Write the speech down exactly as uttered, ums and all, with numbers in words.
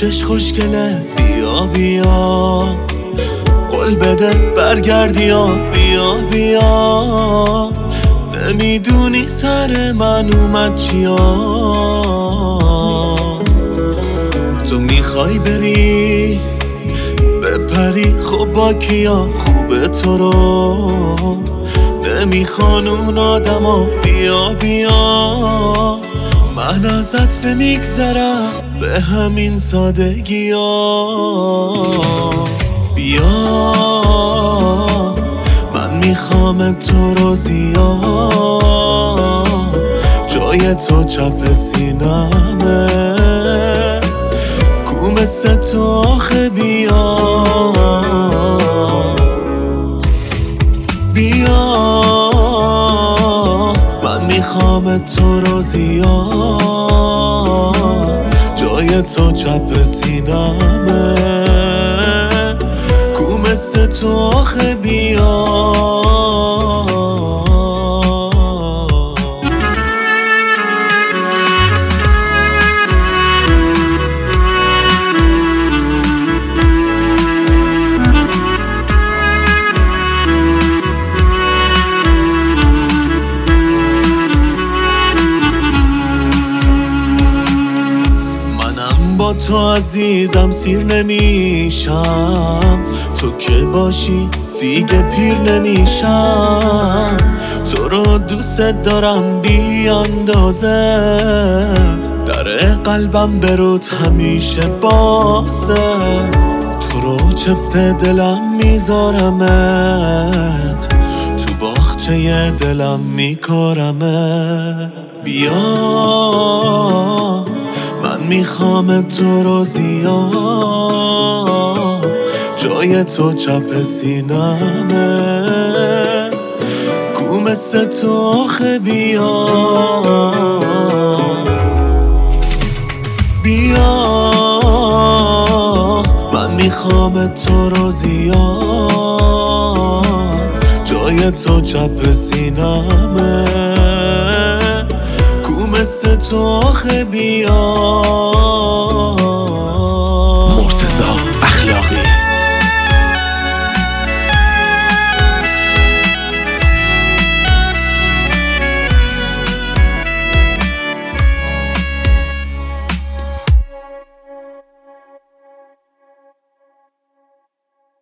پیشش خوشگله، بیا بیا قول بده برگردی یا بیا بیا. نمیدونی سر من اومد چیا، تو میخوای بری بپری خب با کیا، خوبه تو رو نمیخوان اون آدما، بیا بیا. من ازت نمیگذرم به همین سادگی ها، بیا من میخوام تو رو زیاد، جای تو چپ سینمه کو مثل تو آخه، بیا بیا من میخوام تو رو زیاد، جای تو چپ سینمه کو مثل تو آخه، بیا. با تو عزیزم سیر نمیشم، تو که باشی دیگه پیر نمیشم. تو رو دوست دارم بی اندازه، در قلبم برود همیشه بازه. تو رو چفت دلم میذارمت، تو باغچه دلم میکارمت. بیا من میخوام تو رو زیاد، جای تو چپ سینمه کو مثل تو آخه، بیا بیا من میخوام تو رو زیاد، جای تو چپ سینمه کو مثل تو آخه، بیا.